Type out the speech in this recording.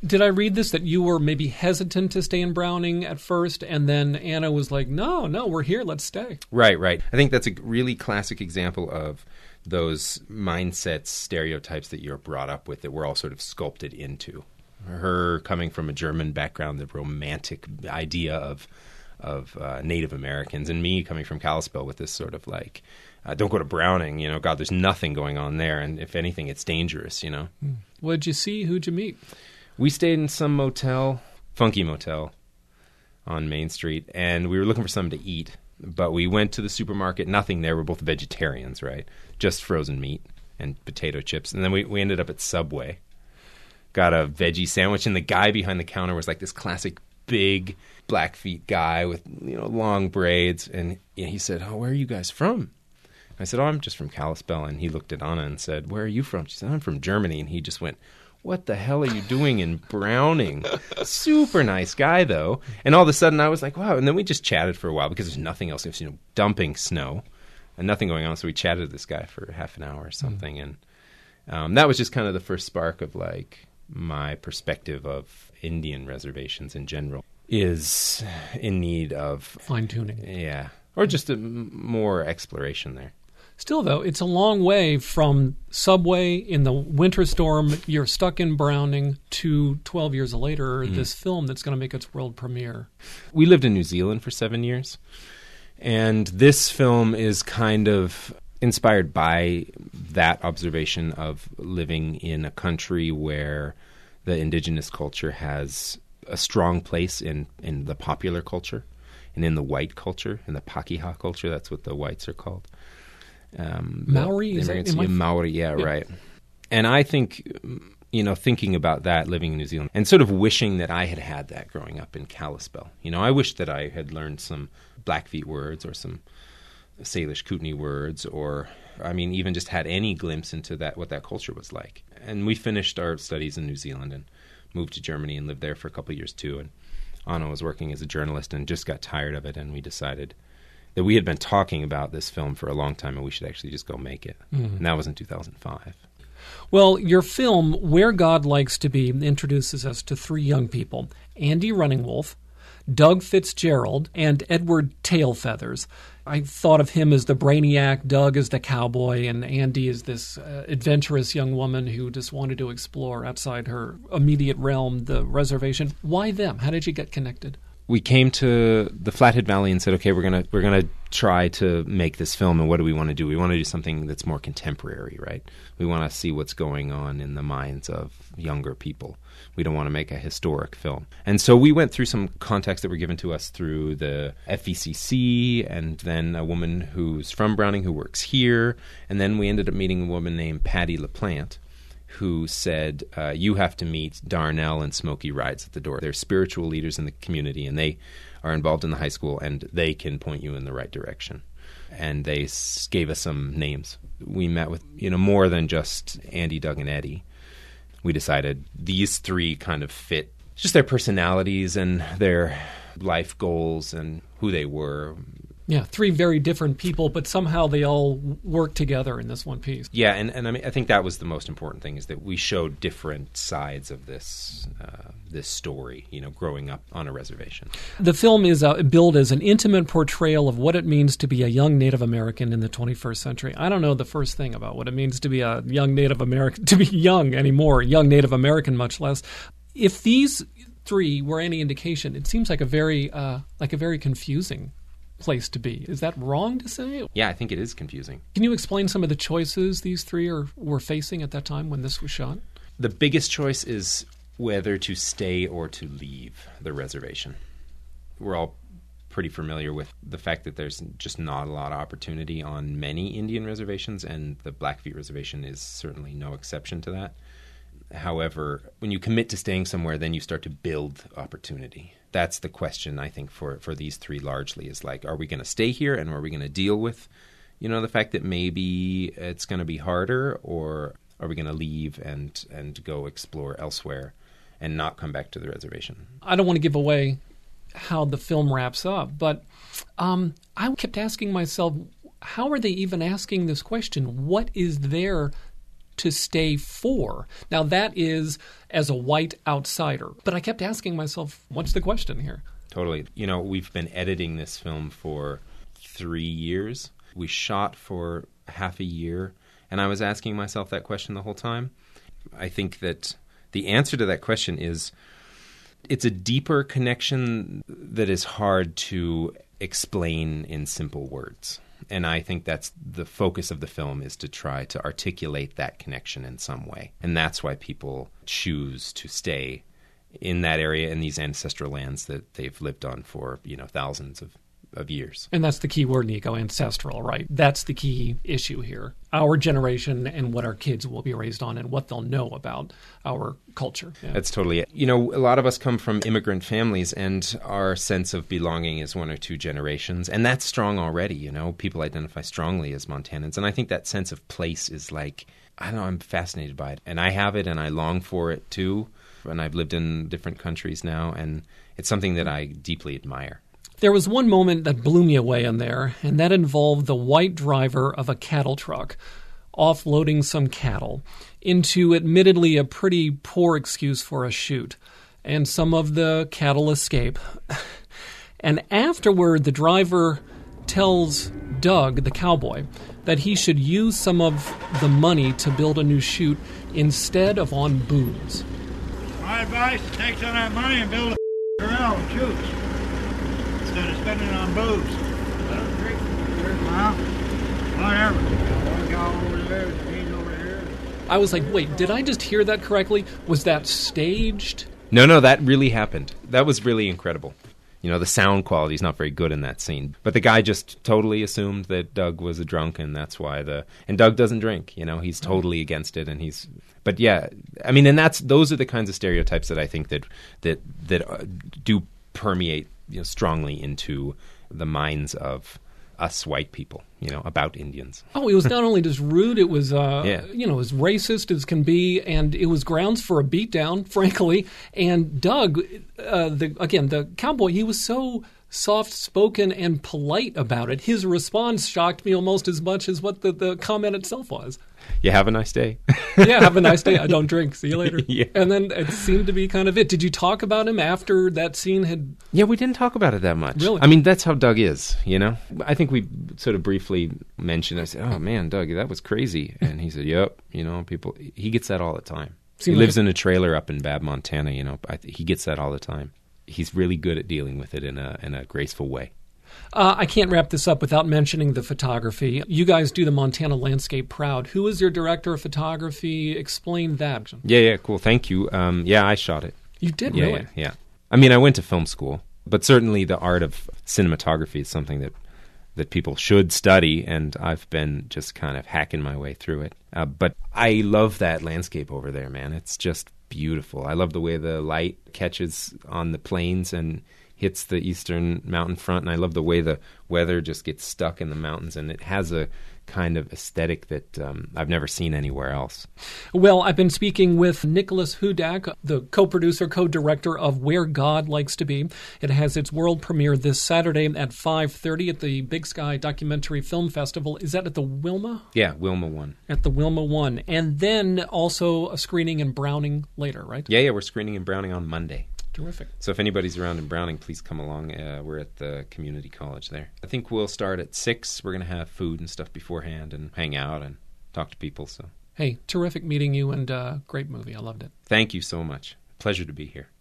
Did I read this, that you were maybe hesitant to stay in Browning at first, and then Anna was like, no, we're here, let's stay? Right. I think that's a really classic example of those mindsets, stereotypes that you're brought up with that we're all sort of sculpted into. Her coming from a German background, the romantic idea of Native Americans, and me coming from Kalispell with this sort of like, don't go to Browning, God, there's nothing going on there, and if anything, it's dangerous, What'd you see? Who'd you meet? We stayed in some motel, funky motel on Main Street, and we were looking for something to eat, but we went to the supermarket, nothing there. We're both vegetarians, right? Just frozen meat and potato chips, and then we ended up at Subway. Got a veggie sandwich, and the guy behind the counter was like this classic big Blackfeet guy with long braids, and he said, "Oh, where are you guys from?" I said, "Oh, I'm just from Kalispell." And he looked at Anna and said, "Where are you from?" She said, "I'm from Germany." And he just went, "What the hell are you doing in Browning?" Super nice guy, though. And all of a sudden I was like, wow. And then we just chatted for a while because there's nothing else. It was dumping snow and nothing going on. So we chatted with this guy for half an hour or something. And that was just kind of the first spark of like my perspective of Indian reservations in general is in need of fine-tuning. Yeah. Or just more exploration there. Still, though, it's a long way from Subway in the winter storm, you're stuck in Browning, to 12 years later, this film that's going to make its world premiere. We lived in New Zealand for 7 years, and this film is kind of inspired by that observation of living in a country where the indigenous culture has a strong place in the popular culture and in the white culture, in the Pakeha culture. That's what the whites are called. Maori? Maori, yeah, right. And I think, thinking about that, living in New Zealand, and sort of wishing that I had that growing up in Kalispell. I wish that I had learned some Blackfeet words or some Salish Kootenai words, or, even just had any glimpse into what that culture was like. And we finished our studies in New Zealand and moved to Germany and lived there for a couple of years too. And Anna was working as a journalist and just got tired of it, and we decided that we had been talking about this film for a long time and we should actually just go make it. And that was in 2005. Well, your film, Where God Likes to Be, introduces us to three young people, Andy Runningwolf, Doug Fitzgerald, and Edward Tailfeathers. I thought of him as the brainiac, Doug as the cowboy, and Andy as this adventurous young woman who just wanted to explore outside her immediate realm, the reservation. Why them? How did you get connected? We came to the Flathead Valley and said, okay, we're gonna try to make this film, and what do we want to do? We want to do something that's more contemporary, right? We want to see what's going on in the minds of younger people. We don't want to make a historic film. And so we went through some contacts that were given to us through the FVCC, and then a woman who's from Browning who works here, and then we ended up meeting a woman named Patty LaPlante, who said, you have to meet Darnell and Smokey Rides at the door. They're spiritual leaders in the community, and they are involved in the high school, and they can point you in the right direction. And they gave us some names. We met with more than just Andy, Doug, and Eddie. We decided these three kind of fit just their personalities and their life goals and who they were. Yeah, three very different people, but somehow they all work together in this one piece. Yeah, and I think that was the most important thing, is that we showed different sides of this this story, growing up on a reservation. The film is billed as an intimate portrayal of what it means to be a young Native American in the 21st century. I don't know the first thing about what it means to be a young Native American, to be young anymore, young Native American much less. If these three were any indication, it seems like a very confusing place to be. Is that wrong to say? Yeah, I think it is confusing. Can you explain some of the choices these three were facing at that time when this was shot? The biggest choice is whether to stay or to leave the reservation. We're all pretty familiar with the fact that there's just not a lot of opportunity on many Indian reservations, and the Blackfeet Reservation is certainly no exception to that. However, when you commit to staying somewhere, then you start to build opportunity. That's the question, I think, for these three largely, is like, are we going to stay here and are we going to deal with, the fact that maybe it's going to be harder, or are we going to leave and go explore elsewhere and not come back to the reservation? I don't want to give away how the film wraps up, but I kept asking myself, how are they even asking this question? What is there to stay for? Now, that is as a white outsider. But I kept asking myself, what's the question here? Totally. We've been editing this film for 3 years. We shot for half a year, and I was asking myself that question the whole time. I think that the answer to that question is it's a deeper connection that is hard to explain in simple words. And I think that's the focus of the film, is to try to articulate that connection in some way. And that's why people choose to stay in that area, in these ancestral lands that they've lived on for, thousands of years. And that's the key word, Nico, ancestral, right? That's the key issue here. Our generation and what our kids will be raised on and what they'll know about our culture. Yeah. That's totally it. A lot of us come from immigrant families, and our sense of belonging is 1 or 2 generations. And that's strong already, People identify strongly as Montanans. And I think that sense of place is I'm fascinated by it. And I have it, and I long for it too. And I've lived in different countries now, and it's something that I deeply admire. There was one moment that blew me away in there, and that involved the white driver of a cattle truck offloading some cattle into admittedly a pretty poor excuse for a shoot. And some of the cattle escape. And afterward, the driver tells Doug, the cowboy, that he should use some of the money to build a new chute instead of on booze. My advice is take some of that money and build a corral and chutes instead of spending it on booze. Whatever. One guy over there, he's over here. I was like, wait, did I just hear that correctly? Was that staged? No, that really happened. That was really incredible. The sound quality is not very good in that scene. But the guy just totally assumed that Doug was a drunk, and that's why and Doug doesn't drink, he's totally against it, and but yeah, I mean, and those are the kinds of stereotypes that I think that do permeate, strongly into the minds of us white people, about Indians. Oh, it was not only just rude, it was, as racist as can be, and it was grounds for a beatdown, frankly. And Doug, the cowboy, he was so soft-spoken and polite about it. His response shocked me almost as much as what the comment itself was. Yeah, have a nice day. Yeah, have a nice day. I don't drink. See you later. Yeah. And then it seemed to be kind of it. Did you talk about him after that scene had... Yeah, we didn't talk about it that much. Really? I mean, that's how Doug is, I think we sort of briefly mentioned, I said, oh, man, Doug, that was crazy. And he said, yep, he gets that all the time. He lives in a trailer up in Bab, Montana, he gets that all the time. He's really good at dealing with it in a graceful way. I can't wrap this up without mentioning the photography. You guys do the Montana landscape proud. Who is your director of photography? Explain that. Yeah, cool. Thank you. I shot it. You did, yeah, really? Yeah. I mean, I went to film school, but certainly the art of cinematography is something that people should study, and I've been just kind of hacking my way through it. But I love that landscape over there, man. It's just beautiful. I love the way the light catches on the plains and hits the eastern mountain front, and I love the way the weather just gets stuck in the mountains, and it has a kind of aesthetic that I've never seen anywhere else. Well, I've been speaking with Nicholas Hudak, the co-producer, co-director of Where God Likes to Be. It has its world premiere this Saturday at 5:30 at the Big Sky Documentary Film Festival. Is that at the Wilma? Yeah, Wilma 1. At the Wilma 1. And then also a screening in Browning later, right? Yeah, we're screening in Browning on Monday. Terrific. So if anybody's around in Browning, please come along. We're at the community college there. I think we'll start at 6. We're going to have food and stuff beforehand and hang out and talk to people. So, hey, terrific meeting you, and great movie. I loved it. Thank you so much. Pleasure to be here.